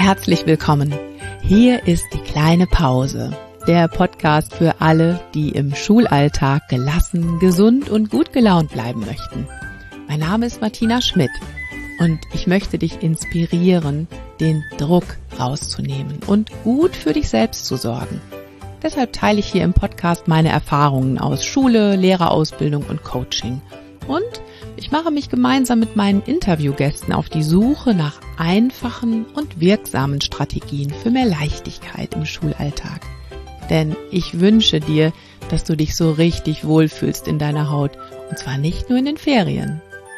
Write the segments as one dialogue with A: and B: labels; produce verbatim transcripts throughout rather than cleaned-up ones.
A: Herzlich willkommen. Hier ist die kleine Pause, der Podcast für alle, die im Schulalltag gelassen, gesund und gut gelaunt bleiben möchten. Mein Name ist Martina Schmidt und ich möchte dich inspirieren, den Druck rauszunehmen und gut für dich selbst zu sorgen. Deshalb teile ich hier im Podcast meine Erfahrungen aus Schule, Lehrerausbildung und Coaching. Und ich mache mich gemeinsam mit meinen Interviewgästen auf die Suche nach einfachen und wirksamen Strategien für mehr Leichtigkeit im Schulalltag. Denn ich wünsche dir, dass du dich so richtig wohlfühlst in deiner Haut, und zwar nicht nur in den Ferien.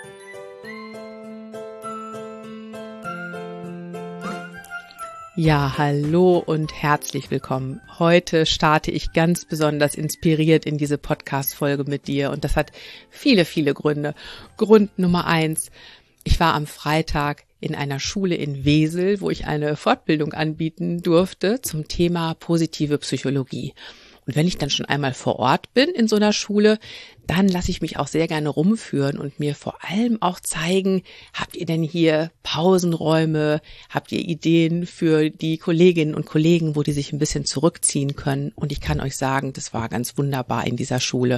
A: Ja, hallo und herzlich willkommen. Heute starte ich ganz besonders inspiriert in diese Podcast-Folge mit dir und das hat viele, viele Gründe. Grund Nummer eins, ich war am Freitag in einer Schule in Wesel, wo ich eine Fortbildung anbieten durfte zum Thema positive Psychologie. Und wenn ich dann schon einmal vor Ort bin in so einer Schule, dann lasse ich mich auch sehr gerne rumführen und mir vor allem auch zeigen, habt ihr denn hier Pausenräume, habt ihr Ideen für die Kolleginnen und Kollegen, wo die sich ein bisschen zurückziehen können. Und ich kann euch sagen, das war ganz wunderbar in dieser Schule.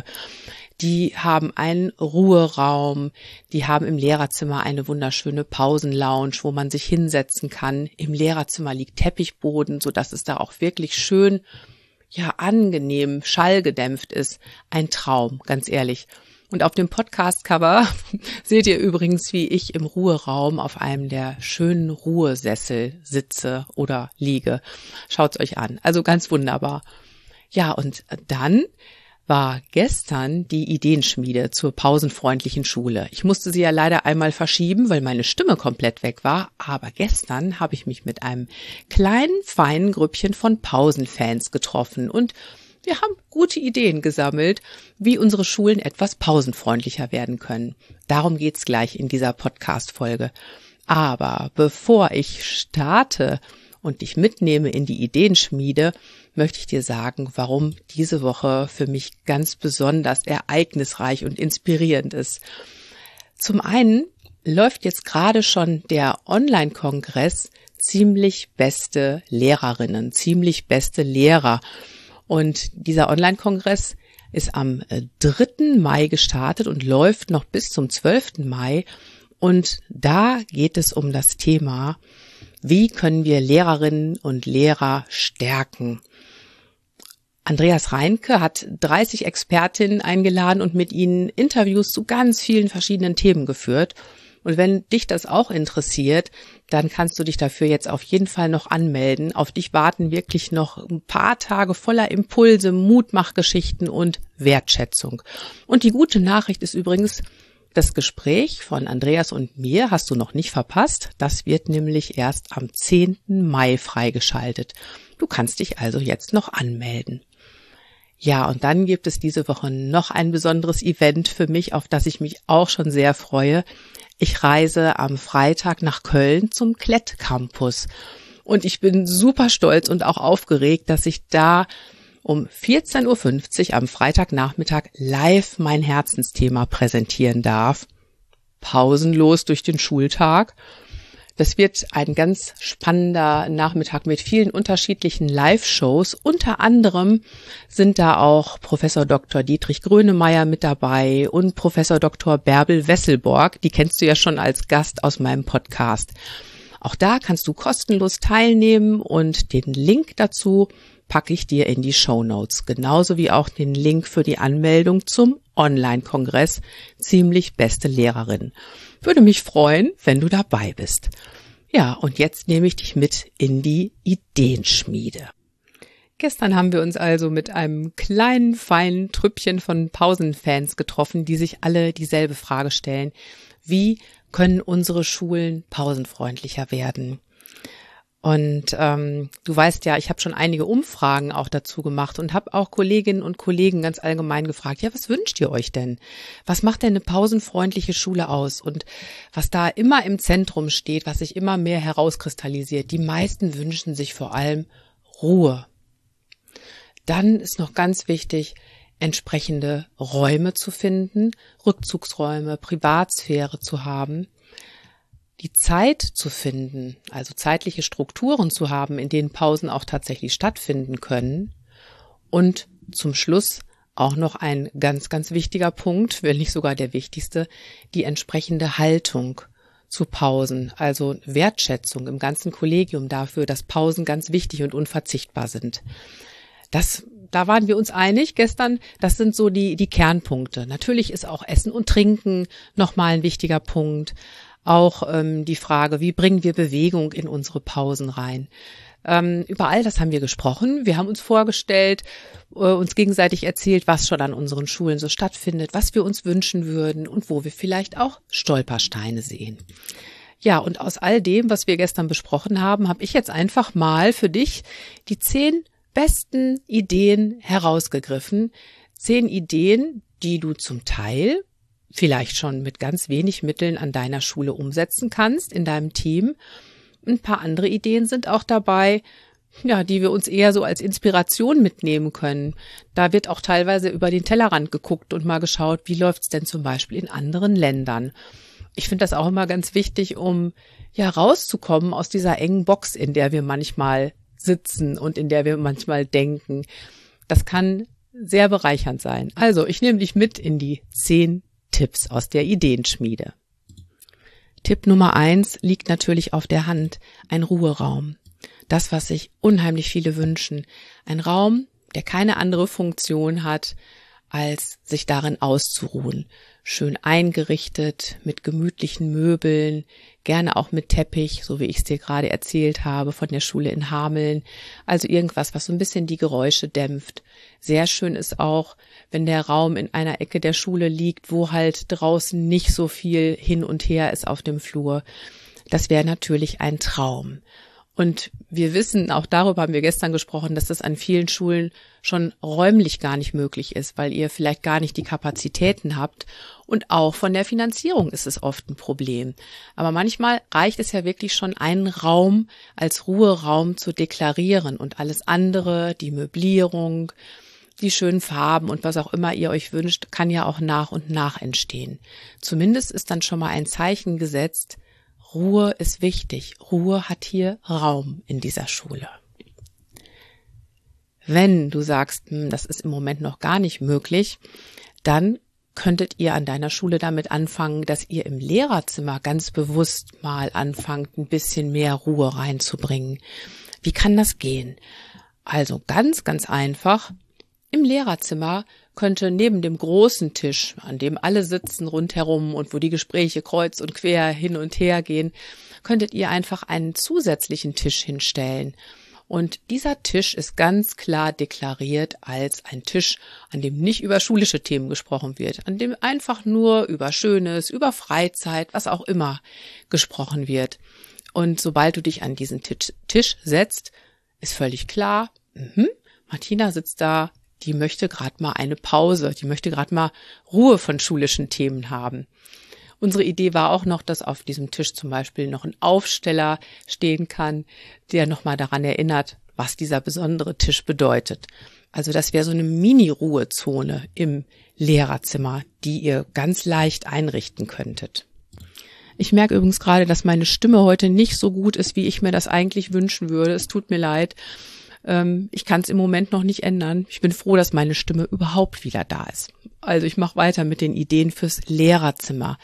A: Die haben einen Ruheraum, die haben im Lehrerzimmer eine wunderschöne Pausenlounge, wo man sich hinsetzen kann. Im Lehrerzimmer liegt Teppichboden, sodass es da auch wirklich schön ja, angenehm, schallgedämpft ist. Ein Traum, ganz ehrlich. Und auf dem Podcast-Cover seht ihr übrigens, wie ich im Ruheraum auf einem der schönen Ruhesessel sitze oder liege. Schaut's euch an. Also ganz wunderbar. Ja, und dann war gestern die Ideenschmiede zur pausenfreundlichen Schule. Ich musste sie ja leider einmal verschieben, weil meine Stimme komplett weg war, aber gestern habe ich mich mit einem kleinen, feinen Grüppchen von Pausenfans getroffen und wir haben gute Ideen gesammelt, wie unsere Schulen etwas pausenfreundlicher werden können. Darum geht's gleich in dieser Podcast-Folge. Aber bevor ich starte und dich mitnehme in die Ideenschmiede, möchte ich dir sagen, warum diese Woche für mich ganz besonders ereignisreich und inspirierend ist. Zum einen läuft jetzt gerade schon der Online-Kongress Ziemlich beste Lehrerinnen, ziemlich beste Lehrer. Und dieser Online-Kongress ist am dritten Mai gestartet und läuft noch bis zum zwölften Mai. Und da geht es um das Thema, wie können wir Lehrerinnen und Lehrer stärken? Andreas Reinke hat dreißig Expertinnen eingeladen und mit ihnen Interviews zu ganz vielen verschiedenen Themen geführt. Und wenn dich das auch interessiert, dann kannst du dich dafür jetzt auf jeden Fall noch anmelden. Auf dich warten wirklich noch ein paar Tage voller Impulse, Mutmachgeschichten und Wertschätzung. Und die gute Nachricht ist übrigens, das Gespräch von Andreas und mir hast du noch nicht verpasst. Das wird nämlich erst am zehnten Mai freigeschaltet. Du kannst dich also jetzt noch anmelden. Ja, und dann gibt es diese Woche noch ein besonderes Event für mich, auf das ich mich auch schon sehr freue. Ich reise am Freitag nach Köln zum Klett Campus. Und ich bin super stolz und auch aufgeregt, dass ich da um vierzehn Uhr fünfzig am Freitagnachmittag live mein Herzensthema präsentieren darf. Pausenlos durch den Schultag. Das wird ein ganz spannender Nachmittag mit vielen unterschiedlichen Live-Shows. Unter anderem sind da auch Professor Doktor Dietrich Grönemeyer mit dabei und Professor Doktor Bärbel Wesselborg. Die kennst du ja schon als Gast aus meinem Podcast. Auch da kannst du kostenlos teilnehmen und den Link dazu packe ich dir in die Shownotes, genauso wie auch den Link für die Anmeldung zum Online-Kongress Ziemlich beste Lehrerin. Würde mich freuen, wenn du dabei bist. Ja, und jetzt nehme ich dich mit in die Ideenschmiede. Gestern haben wir uns also mit einem kleinen, feinen Trüppchen von Pausenfans getroffen, die sich alle dieselbe Frage stellen. Wie können unsere Schulen pausenfreundlicher werden? Und ähm, du weißt ja, ich habe schon einige Umfragen auch dazu gemacht und habe auch Kolleginnen und Kollegen ganz allgemein gefragt, ja, was wünscht ihr euch denn? Was macht denn eine pausenfreundliche Schule aus? Und was da immer im Zentrum steht, was sich immer mehr herauskristallisiert, die meisten wünschen sich vor allem Ruhe. Dann ist noch ganz wichtig, entsprechende Räume zu finden, Rückzugsräume, Privatsphäre zu haben. die Zeit zu finden, also zeitliche Strukturen zu haben, in denen Pausen auch tatsächlich stattfinden können. Und zum Schluss auch noch ein ganz, ganz wichtiger Punkt, wenn nicht sogar der wichtigste, die entsprechende Haltung zu Pausen, also Wertschätzung im ganzen Kollegium dafür, dass Pausen ganz wichtig und unverzichtbar sind. Das, da waren wir uns einig gestern, das sind so die, die Kernpunkte. Natürlich ist auch Essen und Trinken nochmal ein wichtiger Punkt. Auch ähm, die Frage, wie bringen wir Bewegung in unsere Pausen rein? Ähm, über all das haben wir gesprochen. Wir haben uns vorgestellt, äh, uns gegenseitig erzählt, was schon an unseren Schulen so stattfindet, was wir uns wünschen würden und wo wir vielleicht auch Stolpersteine sehen. Ja, und aus all dem, was wir gestern besprochen haben, habe ich jetzt einfach mal für dich die zehn besten Ideen herausgegriffen. Zehn Ideen, die du zum Teil vielleicht schon mit ganz wenig Mitteln an deiner Schule umsetzen kannst, in deinem Team. Ein paar andere Ideen sind auch dabei, ja, die wir uns eher so als Inspiration mitnehmen können. Da wird auch teilweise über den Tellerrand geguckt und mal geschaut, wie läuft's denn zum Beispiel in anderen Ländern. Ich finde das auch immer ganz wichtig, um ja rauszukommen aus dieser engen Box, in der wir manchmal sitzen und in der wir manchmal denken. Das kann sehr bereichernd sein. Also, ich nehme dich mit in die zehn Tipps aus der Ideenschmiede. Tipp Nummer eins liegt natürlich auf der Hand, ein Ruheraum. Das, was sich unheimlich viele wünschen. Ein Raum, der keine andere Funktion hat, als sich darin auszuruhen. Schön eingerichtet, mit gemütlichen Möbeln, gerne auch mit Teppich, so wie ich es dir gerade erzählt habe, von der Schule in Hameln. Also irgendwas, was so ein bisschen die Geräusche dämpft. Sehr schön ist auch, wenn der Raum in einer Ecke der Schule liegt, wo halt draußen nicht so viel hin und her ist auf dem Flur. Das wäre natürlich ein Traum. Und wir wissen, auch darüber haben wir gestern gesprochen, dass das an vielen Schulen schon räumlich gar nicht möglich ist, weil ihr vielleicht gar nicht die Kapazitäten habt. Und auch von der Finanzierung ist es oft ein Problem. Aber manchmal reicht es ja wirklich schon, einen Raum als Ruheraum zu deklarieren und alles andere, die Möblierung, die schönen Farben und was auch immer ihr euch wünscht, kann ja auch nach und nach entstehen. Zumindest ist dann schon mal ein Zeichen gesetzt, Ruhe ist wichtig. Ruhe hat hier Raum in dieser Schule. Wenn du sagst, das ist im Moment noch gar nicht möglich, dann könntet ihr an deiner Schule damit anfangen, dass ihr im Lehrerzimmer ganz bewusst mal anfangt, ein bisschen mehr Ruhe reinzubringen. Wie kann das gehen? Also ganz, ganz einfach. Im Lehrerzimmer könnte neben dem großen Tisch, an dem alle sitzen rundherum und wo die Gespräche kreuz und quer hin und her gehen, könntet ihr einfach einen zusätzlichen Tisch hinstellen. Und dieser Tisch ist ganz klar deklariert als ein Tisch, an dem nicht über schulische Themen gesprochen wird, an dem einfach nur über Schönes, über Freizeit, was auch immer gesprochen wird. Und sobald du dich an diesen Tisch, Tisch setzt, ist völlig klar, mh, Martina sitzt da, die möchte gerade mal eine Pause, die möchte gerade mal Ruhe von schulischen Themen haben. Unsere Idee war auch noch, dass auf diesem Tisch zum Beispiel noch ein Aufsteller stehen kann, der nochmal daran erinnert, was dieser besondere Tisch bedeutet. Also das wäre so eine Mini-Ruhezone im Lehrerzimmer, die ihr ganz leicht einrichten könntet. Ich merke übrigens gerade, dass meine Stimme heute nicht so gut ist, wie ich mir das eigentlich wünschen würde. Es tut mir leid. Ich kann es im Moment noch nicht ändern. Ich bin froh, dass meine Stimme überhaupt wieder da ist. Also ich mache weiter mit den Ideen fürs Lehrerzimmer.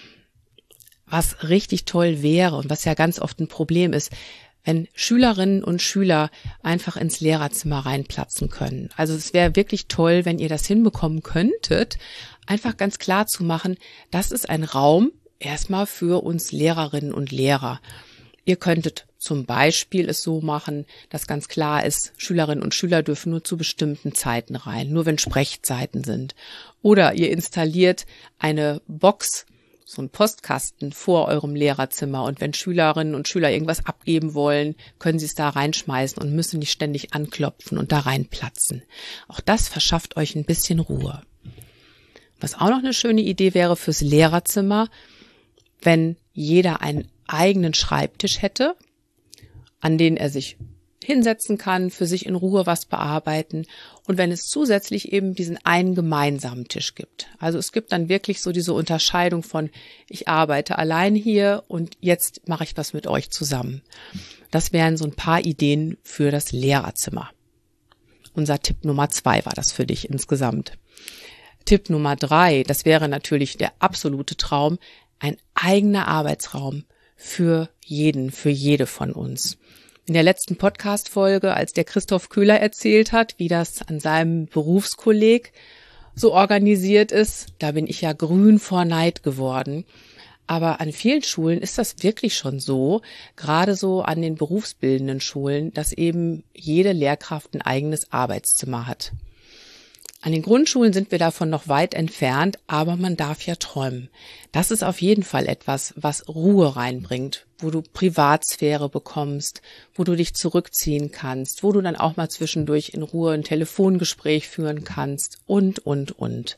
A: Was richtig toll wäre und was ja ganz oft ein Problem ist, wenn Schülerinnen und Schüler einfach ins Lehrerzimmer reinplatzen können. Also es wäre wirklich toll, wenn ihr das hinbekommen könntet, einfach ganz klar zu machen, das ist ein Raum erstmal für uns Lehrerinnen und Lehrer. Ihr könntet zum Beispiel es so machen, dass ganz klar ist, Schülerinnen und Schüler dürfen nur zu bestimmten Zeiten rein, nur wenn Sprechzeiten sind. Oder ihr installiert eine Box, so einen Postkasten vor eurem Lehrerzimmer und wenn Schülerinnen und Schüler irgendwas abgeben wollen, können sie es da reinschmeißen und müssen nicht ständig anklopfen und da reinplatzen. Auch das verschafft euch ein bisschen Ruhe. Was auch noch eine schöne Idee wäre fürs Lehrerzimmer, wenn jeder einen eigenen Schreibtisch hätte, an den er sich hinsetzen kann, für sich in Ruhe was bearbeiten und wenn es zusätzlich eben diesen einen gemeinsamen Tisch gibt. Also es gibt dann wirklich so diese Unterscheidung von, ich arbeite allein hier und jetzt mache ich was mit euch zusammen. Das wären so ein paar Ideen für das Lehrerzimmer. Unser Tipp Nummer zwei war das für dich insgesamt. Tipp Nummer drei, das wäre natürlich der absolute Traum, ein eigener Arbeitsraum für jeden, für jede von uns. In der letzten Podcast-Folge, als der Christoph Köhler erzählt hat, wie das an seinem Berufskolleg so organisiert ist, da bin ich ja grün vor Neid geworden. Aber an vielen Schulen ist das wirklich schon so, gerade so an den berufsbildenden Schulen, dass eben jede Lehrkraft ein eigenes Arbeitszimmer hat. An den Grundschulen sind wir davon noch weit entfernt, aber man darf ja träumen. Das ist auf jeden Fall etwas, was Ruhe reinbringt, wo du Privatsphäre bekommst, wo du dich zurückziehen kannst, wo du dann auch mal zwischendurch in Ruhe ein Telefongespräch führen kannst und, und, und.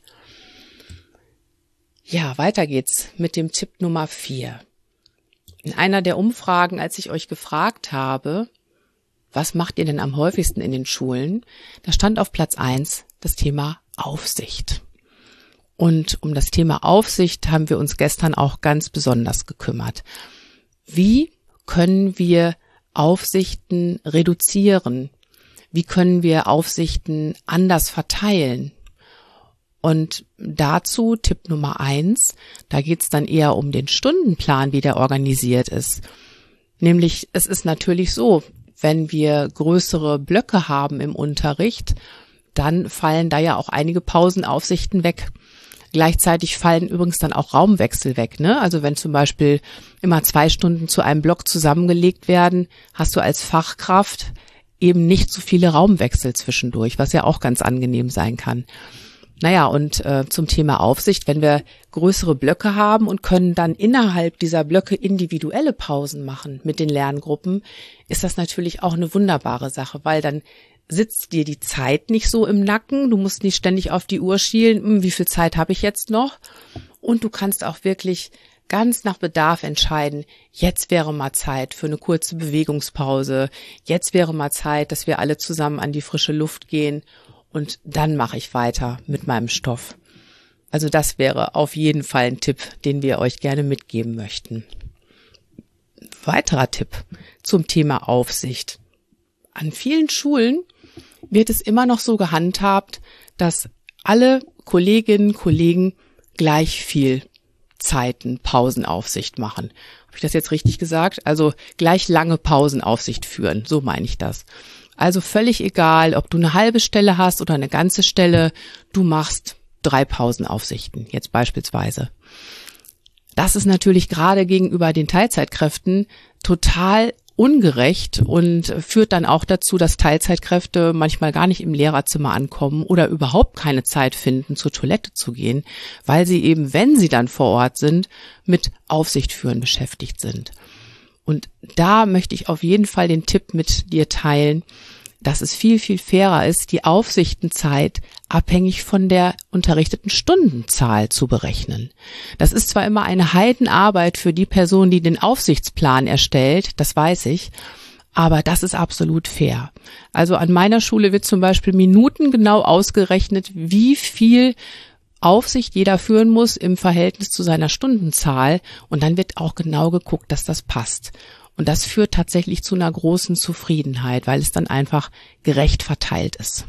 A: Ja, weiter geht's mit dem Tipp Nummer vier. In einer der Umfragen, als ich euch gefragt habe, was macht ihr denn am häufigsten in den Schulen? Da stand auf Platz eins das Thema Aufsicht. Und um das Thema Aufsicht haben wir uns gestern auch ganz besonders gekümmert. Wie können wir Aufsichten reduzieren? Wie können wir Aufsichten anders verteilen? Und dazu Tipp Nummer eins, da geht's dann eher um den Stundenplan, wie der organisiert ist. Nämlich, es ist natürlich so, wenn wir größere Blöcke haben im Unterricht, dann fallen da ja auch einige Pausenaufsichten weg. Gleichzeitig fallen übrigens dann auch Raumwechsel weg, ne? Also wenn zum Beispiel immer zwei Stunden zu einem Block zusammengelegt werden, hast du als Fachkraft eben nicht so viele Raumwechsel zwischendurch, was ja auch ganz angenehm sein kann. Naja, und äh, zum Thema Aufsicht, wenn wir größere Blöcke haben und können dann innerhalb dieser Blöcke individuelle Pausen machen mit den Lerngruppen, ist das natürlich auch eine wunderbare Sache, weil dann sitzt dir die Zeit nicht so im Nacken, du musst nicht ständig auf die Uhr schielen, hm, wie viel Zeit habe ich jetzt noch? Und du kannst auch wirklich ganz nach Bedarf entscheiden, jetzt wäre mal Zeit für eine kurze Bewegungspause, jetzt wäre mal Zeit, dass wir alle zusammen an die frische Luft gehen. Und dann mache ich weiter mit meinem Stoff. Also das wäre auf jeden Fall ein Tipp, den wir euch gerne mitgeben möchten. Weiterer Tipp zum Thema Aufsicht. An vielen Schulen wird es immer noch so gehandhabt, dass alle Kolleginnen und Kollegen gleich viel Zeiten Pausenaufsicht machen. Habe ich das jetzt richtig gesagt? Also gleich lange Pausenaufsicht führen, so meine ich das. Also völlig egal, ob du eine halbe Stelle hast oder eine ganze Stelle, du machst drei Pausenaufsichten, jetzt beispielsweise. Das ist natürlich gerade gegenüber den Teilzeitkräften total ungerecht und führt dann auch dazu, dass Teilzeitkräfte manchmal gar nicht im Lehrerzimmer ankommen oder überhaupt keine Zeit finden, zur Toilette zu gehen, weil sie eben, wenn sie dann vor Ort sind, mit Aufsicht führen beschäftigt sind. Und da möchte ich auf jeden Fall den Tipp mit dir teilen, dass es viel, viel fairer ist, die Aufsichtenzeit abhängig von der unterrichteten Stundenzahl zu berechnen. Das ist zwar immer eine Heidenarbeit für die Person, die den Aufsichtsplan erstellt, das weiß ich, aber das ist absolut fair. Also an meiner Schule wird zum Beispiel minutengenau ausgerechnet, wie viel Aufsicht jeder führen muss im Verhältnis zu seiner Stundenzahl und dann wird auch genau geguckt, dass das passt. Und das führt tatsächlich zu einer großen Zufriedenheit, weil es dann einfach gerecht verteilt ist.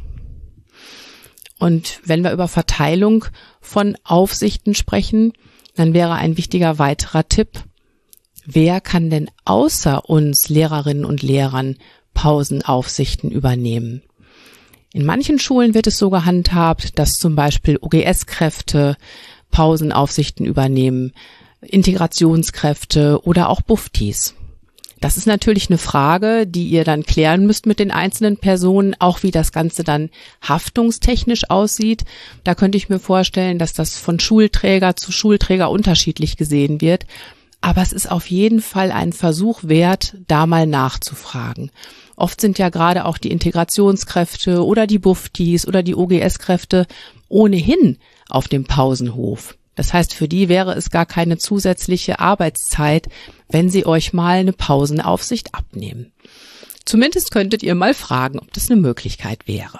A: Und wenn wir über Verteilung von Aufsichten sprechen, dann wäre ein wichtiger weiterer Tipp, wer kann denn außer uns Lehrerinnen und Lehrern Pausenaufsichten übernehmen? In manchen Schulen wird es so gehandhabt, dass zum Beispiel O G S-Kräfte Pausenaufsichten übernehmen, Integrationskräfte oder auch Buftis. Das ist natürlich eine Frage, die ihr dann klären müsst mit den einzelnen Personen, auch wie das Ganze dann haftungstechnisch aussieht. Da könnte ich mir vorstellen, dass das von Schulträger zu Schulträger unterschiedlich gesehen wird. Aber es ist auf jeden Fall ein Versuch wert, da mal nachzufragen. Oft sind ja gerade auch die Integrationskräfte oder die Buftis oder die O G S-Kräfte ohnehin auf dem Pausenhof. Das heißt, für die wäre es gar keine zusätzliche Arbeitszeit, wenn sie euch mal eine Pausenaufsicht abnehmen. zumindest könntet ihr mal fragen, ob das eine Möglichkeit wäre.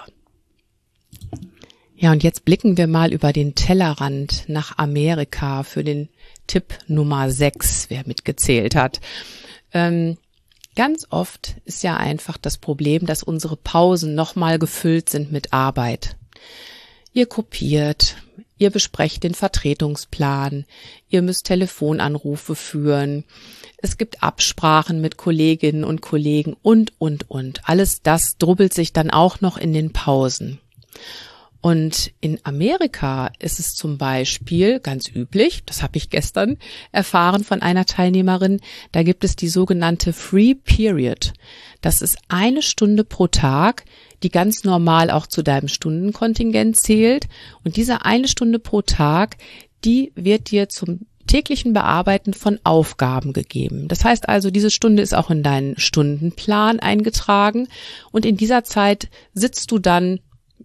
A: Ja, und jetzt blicken wir mal über den Tellerrand nach Amerika für den Tipp Nummer sechs, wer mitgezählt hat. Ähm, ganz oft ist ja einfach das Problem, dass unsere Pausen nochmal gefüllt sind mit Arbeit. Ihr kopiert, ihr besprecht den Vertretungsplan, ihr müsst Telefonanrufe führen, es gibt Absprachen mit Kolleginnen und Kollegen und, und, und. Alles das drubbelt sich dann auch noch in den Pausen. Und in Amerika ist es zum Beispiel ganz üblich, das habe ich gestern erfahren von einer Teilnehmerin, da gibt es die sogenannte Free Period. Das ist eine Stunde pro Tag, die ganz normal auch zu deinem Stundenkontingent zählt. Und diese eine Stunde pro Tag, die wird dir zum täglichen Bearbeiten von Aufgaben gegeben. Das heißt also, diese Stunde ist auch in deinen Stundenplan eingetragen und in dieser Zeit sitzt du dann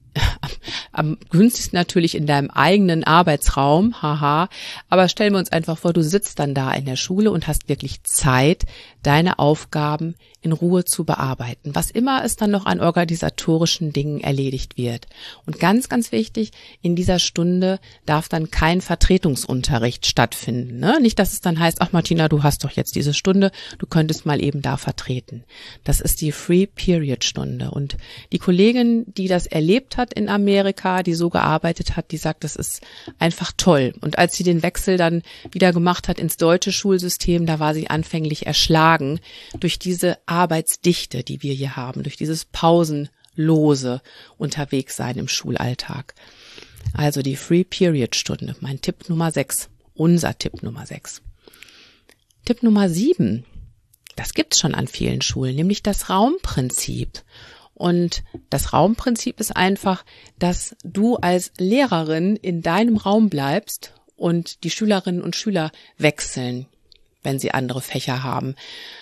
A: am günstigsten natürlich in deinem eigenen Arbeitsraum, haha, aber stellen wir uns einfach vor, du sitzt dann da in der Schule und hast wirklich Zeit, deine Aufgaben in Ruhe zu bearbeiten, was immer es dann noch an organisatorischen Dingen erledigt wird. Und ganz, ganz wichtig, in dieser Stunde darf dann kein Vertretungsunterricht stattfinden. Ne? Nicht, dass es dann heißt, ach Martina, du hast doch jetzt diese Stunde, du könntest mal eben da vertreten. Das ist die Free Period Stunde. Und die Kollegin, die das erlebt hat in Amerika, die so gearbeitet hat, die sagt, das ist einfach toll. Und als sie den Wechsel dann wieder gemacht hat ins deutsche Schulsystem, da war sie anfänglich erschlagen durch diese Arbeitsdichte, die wir hier haben, durch dieses pausenlose Unterwegssein im Schulalltag. Also die Free Period Stunde, mein Tipp Nummer sechs, unser Tipp Nummer sechs. Tipp Nummer sieben, das gibt's schon an vielen Schulen, nämlich das Raumprinzip. Und das Raumprinzip ist einfach, dass du als Lehrerin in deinem Raum bleibst und die Schülerinnen und Schüler wechseln, wenn sie andere Fächer haben.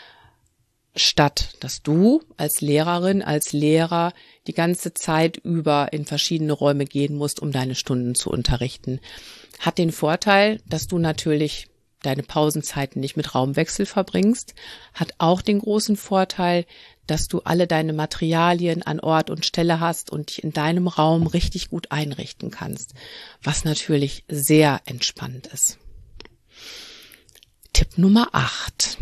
A: Statt dass du als Lehrerin, als Lehrer die ganze Zeit über in verschiedene Räume gehen musst, um deine Stunden zu unterrichten. Hat den Vorteil, dass du natürlich deine Pausenzeiten nicht mit Raumwechsel verbringst, hat auch den großen Vorteil, dass du alle deine Materialien an Ort und Stelle hast und dich in deinem Raum richtig gut einrichten kannst, was natürlich sehr entspannt ist. Tipp Nummer acht.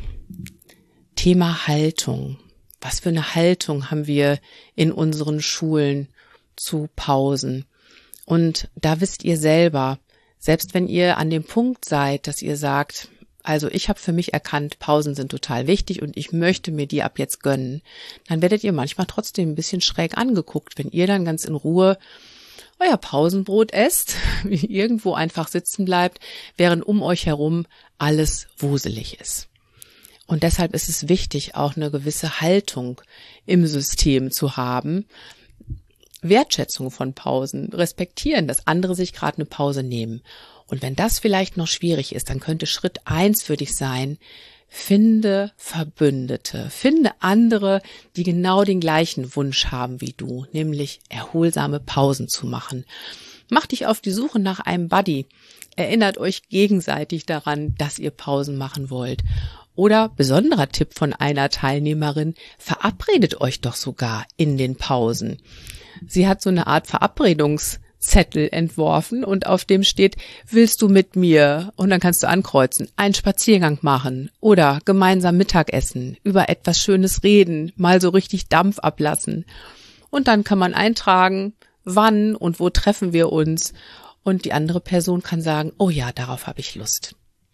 A: Thema Haltung. Was für eine Haltung haben wir in unseren Schulen zu Pausen? Und da wisst ihr selber, selbst wenn ihr an dem Punkt seid, dass ihr sagt, also ich habe für mich erkannt, Pausen sind total wichtig und ich möchte mir die ab jetzt gönnen, dann werdet ihr manchmal trotzdem ein bisschen schräg angeguckt, wenn ihr dann ganz in Ruhe euer Pausenbrot esst, irgendwo einfach sitzen bleibt, während um euch herum alles wuselig ist. Und deshalb ist es wichtig, auch eine gewisse Haltung im System zu haben. Wertschätzung von Pausen, respektieren, dass andere sich gerade eine Pause nehmen. Und wenn das vielleicht noch schwierig ist, dann könnte Schritt eins für dich sein, finde Verbündete, finde andere, die genau den gleichen Wunsch haben wie du, nämlich erholsame Pausen zu machen. Mach dich auf die Suche nach einem Buddy. Erinnert euch gegenseitig daran, dass ihr Pausen machen wollt. Oder besonderer Tipp von einer Teilnehmerin, verabredet euch doch sogar in den Pausen. Sie hat so eine Art Verabredungszettel entworfen und auf dem steht, willst du mit mir? Und dann kannst du ankreuzen, einen Spaziergang machen oder gemeinsam Mittagessen, über etwas Schönes reden, mal so richtig Dampf ablassen. Und dann kann man eintragen, wann und wo treffen wir uns. Und die andere Person kann sagen, oh ja, darauf habe ich Lust.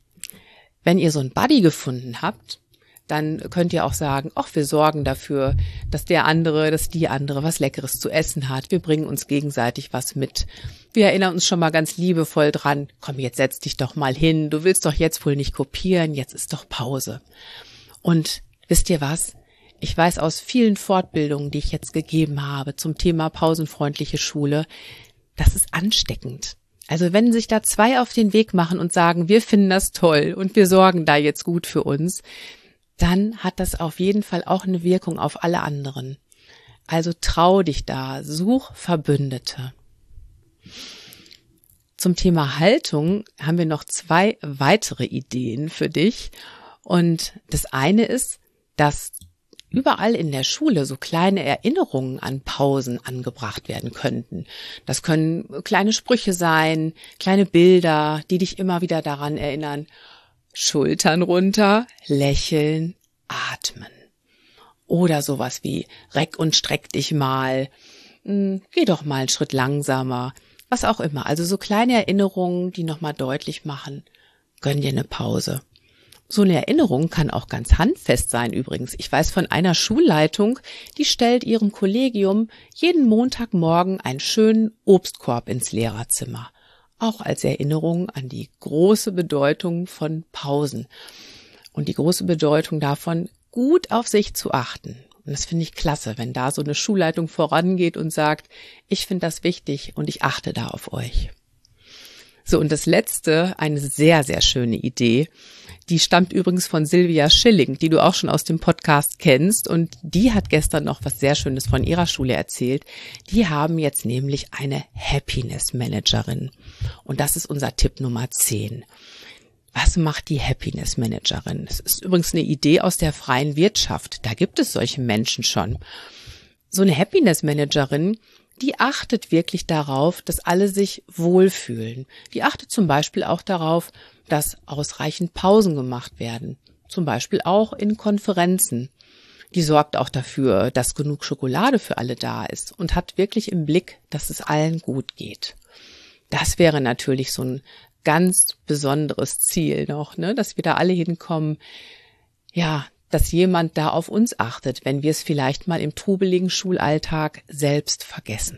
A: Wenn ihr so einen Buddy gefunden habt, dann könnt ihr auch sagen, ach, wir sorgen dafür, dass der andere, dass die andere was Leckeres zu essen hat. Wir bringen uns gegenseitig was mit. Wir erinnern uns schon mal ganz liebevoll dran, komm, jetzt setz dich doch mal hin. Du willst doch jetzt wohl nicht kopieren, jetzt ist doch Pause. Und wisst ihr was? Ich weiß aus vielen Fortbildungen, die ich jetzt gegeben habe zum Thema pausenfreundliche Schule, das ist ansteckend. Also wenn sich da zwei auf den Weg machen und sagen, wir finden das toll und wir sorgen da jetzt gut für uns, dann hat das auf jeden Fall auch eine Wirkung auf alle anderen. Also trau dich da, such Verbündete. Zum Thema Haltung haben wir noch zwei weitere Ideen für dich. Und das eine ist, dass überall in der Schule so kleine Erinnerungen an Pausen angebracht werden könnten. Das können kleine Sprüche sein, kleine Bilder, die dich immer wieder daran erinnern. Schultern runter, lächeln, atmen. Oder sowas wie reck und streck dich mal, geh doch mal einen Schritt langsamer, was auch immer. Also so kleine Erinnerungen, die nochmal deutlich machen, gönn dir eine Pause. So eine Erinnerung kann auch ganz handfest sein übrigens. Ich weiß von einer Schulleitung, die stellt ihrem Kollegium jeden Montagmorgen einen schönen Obstkorb ins Lehrerzimmer. Auch als Erinnerung an die große Bedeutung von Pausen und die große Bedeutung davon, gut auf sich zu achten. Und das finde ich klasse, wenn da so eine Schulleitung vorangeht und sagt, ich finde das wichtig und ich achte da auf euch. So, und das letzte, eine sehr, sehr schöne Idee, die stammt übrigens von Silvia Schilling, die du auch schon aus dem Podcast kennst, und die hat gestern noch was sehr Schönes von ihrer Schule erzählt. Die haben jetzt nämlich eine Happiness Managerin und das ist unser Tipp Nummer zehn. Was macht die Happiness Managerin? Das ist übrigens eine Idee aus der freien Wirtschaft. Da gibt es solche Menschen schon. So eine Happiness Managerin, die achtet wirklich darauf, dass alle sich wohlfühlen. Die achtet zum Beispiel auch darauf, dass ausreichend Pausen gemacht werden. Zum Beispiel auch in Konferenzen. Die sorgt auch dafür, dass genug Schokolade für alle da ist und hat wirklich im Blick, dass es allen gut geht. Das wäre natürlich so ein ganz besonderes Ziel noch, ne, dass wir da alle hinkommen, ja, dass jemand da auf uns achtet, wenn wir es vielleicht mal im trubeligen Schulalltag selbst vergessen.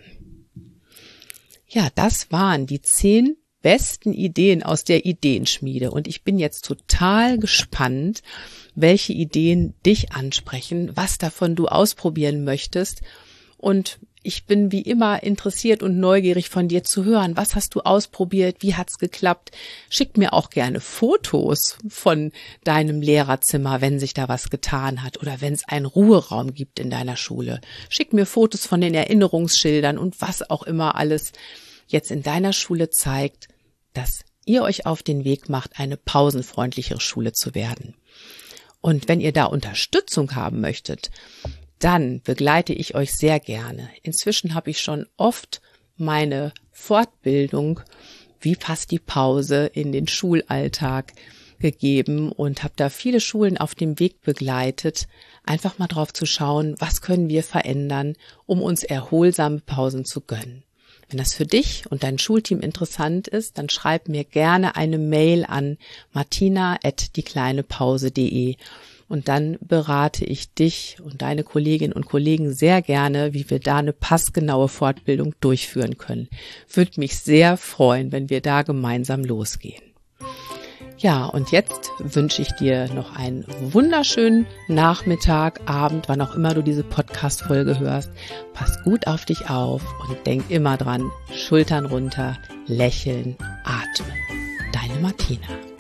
A: Ja, das waren die zehn besten Ideen aus der Ideenschmiede und ich bin jetzt total gespannt, welche Ideen dich ansprechen, was davon du ausprobieren möchtest, und ich bin wie immer interessiert und neugierig von dir zu hören. Was hast du ausprobiert? Wie hat's geklappt? Schick mir auch gerne Fotos von deinem Lehrerzimmer, wenn sich da was getan hat oder wenn es einen Ruheraum gibt in deiner Schule. Schick mir Fotos von den Erinnerungsschildern und was auch immer alles jetzt in deiner Schule zeigt, dass ihr euch auf den Weg macht, eine pausenfreundlichere Schule zu werden. Und wenn ihr da Unterstützung haben möchtet, dann begleite ich euch sehr gerne. Inzwischen habe ich schon oft meine Fortbildung, wie passt die Pause in den Schulalltag, gegeben und habe da viele Schulen auf dem Weg begleitet, einfach mal drauf zu schauen, was können wir verändern, um uns erholsame Pausen zu gönnen. Wenn das für dich und dein Schulteam interessant ist, dann schreib mir gerne eine Mail an martina at diekleinepause punkt de. Und dann berate ich dich und deine Kolleginnen und Kollegen sehr gerne, wie wir da eine passgenaue Fortbildung durchführen können. Würde mich sehr freuen, wenn wir da gemeinsam losgehen. Ja, und jetzt wünsche ich dir noch einen wunderschönen Nachmittag, Abend, wann auch immer du diese Podcast-Folge hörst. Pass gut auf dich auf und denk immer dran, Schultern runter, lächeln, atmen. Deine Martina.